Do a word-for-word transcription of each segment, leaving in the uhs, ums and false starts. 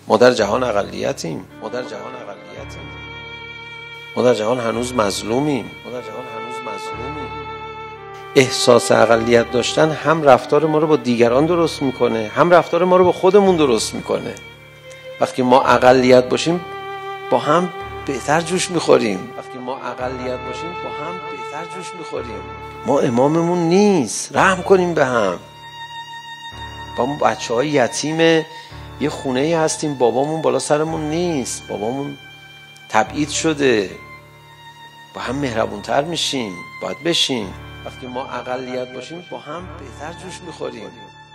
ما در جهان اقلیتیم. ما در جهان اقلیتیم. ما در جهان هنوز مظلومیم. ما در جهان هنوز مظلومیم. احساس اقلیت داشتن هم رفتار ما رو با دیگران درست میکنه، هم رفتار ما رو با خودمون درست میکنه. وقتی ما اقلیت باشیم با هم بهتر جوش میخوریم. وقتی ما اقلیت باشیم با هم بهتر جوش میخوریم. ما اماممون نیست، رحم کنیم به هم. با ما بچه های یتیم یه خونه هستیم، بابامون بالا سرمون نیست، بابامون تبعید شده. با هم مهربونتر میشیم، باید بشیم. وقتی ما اقلیت باشیم با هم بهتر جوش میخوریم.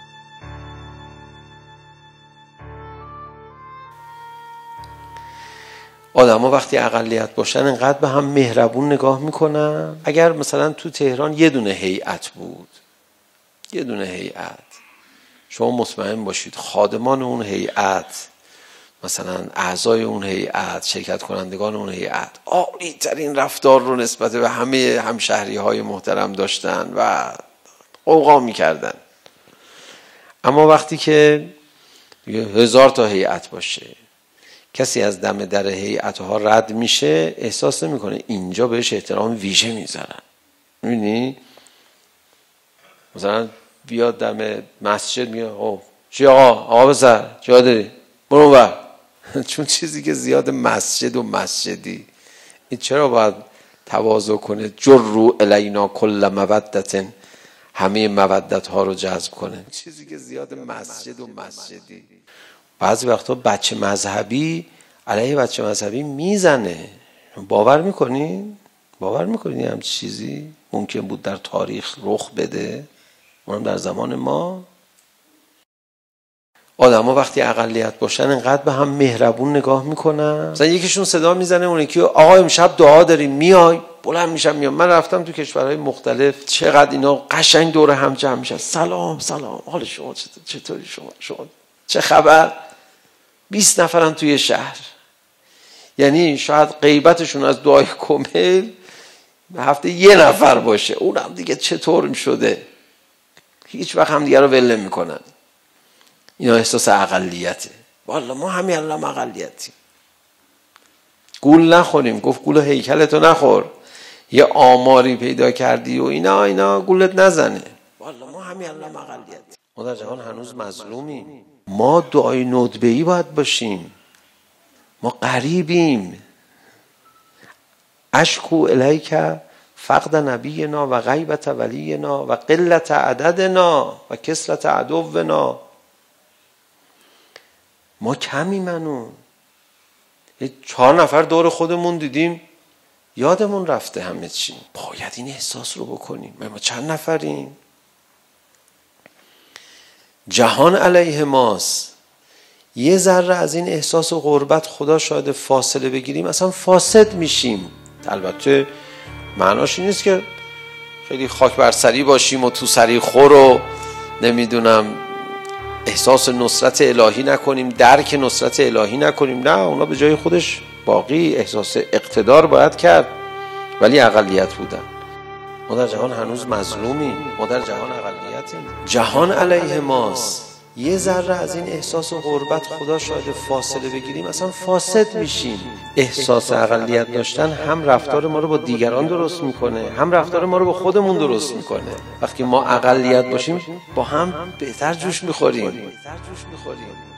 آدم ها وقتی اقلیت باشن انقدر به هم مهربون نگاه میکنن. اگر مثلا تو تهران یه دونه هیئت بود، یه دونه هیئت، شما مطمئن باشید خادمان اون هیئت، مثلا اعضای اون هیئت، شرکت کنندگان اون هیئت عالی ترین رفتار رو نسبت به همه همشهری های محترم داشتن و قوقا میکردن. اما وقتی که هزار تا هیئت باشه، کسی از دم در هیئت ها رد میشه، احساس نمیکنه اینجا بهش احترام ویژه میذارن. میبینی؟ مثلا بیاد دم مسجد میگه اوه چی آقا آقا بسر چی داری برو بر چون چیزی که زیاد مسجد و مسجدی، این چرا باید تواضع کنه؟ جروا الینا کل مودت، همه مودت ها رو جذب کنه. چیزی که زیاد مسجد و مسجدی. بعضی وقتا بچه مذهبی علیه بچه مذهبی میزنه. باور میکنی؟ باور میکنی هم چیزی ممکن بود در تاریخ رخ بده؟ اونم در زمان ما. آدم ها وقتی اقلیت باشن انقدر به هم مهربون نگاه میکنن. مثلا یکیشون صدا میزنه اون یکی آقا امشب دعا داریم میای؟ بلند میشم میام. من رفتم تو کشورهای مختلف، چقدر اینا قشنگ دور هم جمع میشن. سلام سلام حال شما چطوری؟ شما شما چه خبر؟ بیست نفرن توی شهر. یعنی شاید غیبتشون از دعای کمیل هفته یه نفر باشه، اونم دیگه چطور شده هیچ وقت هم دیگه رو ول نمی‌کنن. اینا احساس اقلیته. والله ما همین الان اقلیتیم. گول نخوریم. گفت گول هیکلتو نخور. یه آماری پیدا کردی و اینا اینا گولت نزنه. والله ما همین الان اقلیتیم. ما در جهان هنوز مظلومیم. ما دعای ندبه‌ای باید باشیم. ما غریبیم. اشکو الیک فقد نبینا و غیبت ولینا و قلت عددنا و کثرت عدونا. ما کمی منو چهار نفر دور خودمون دیدیم یادمون رفته همه چی. باید این احساس رو بکنیم. ما چند نفریم؟ جهان علیه ماست. یه ذره از این احساس و غربت خدا شاید فاصله بگیریم اصلا فاسد میشیم. البته معناش این نیست که خیلی خاک بر سری باشیم و تو سری خور و نمیدونم احساس نصرت الهی نکنیم، درک نصرت الهی نکنیم. نه، اونا به جای خودش باقی. احساس اقتدار باید کرد ولی اقلیت بودن. ما در جهان هنوز مظلومیم. ما در جهان اقلیتیم. جهان علیه ماست. یه ذره از این احساس و غربت خدا شاید فاصله بگیریم اصلا فاسد میشیم. احساس اقلیت داشتن هم رفتار ما رو با دیگران درست میکنه، هم رفتار ما رو با خودمون درست میکنه. وقتی ما اقلیت باشیم با هم بهتر جوش میخوریم.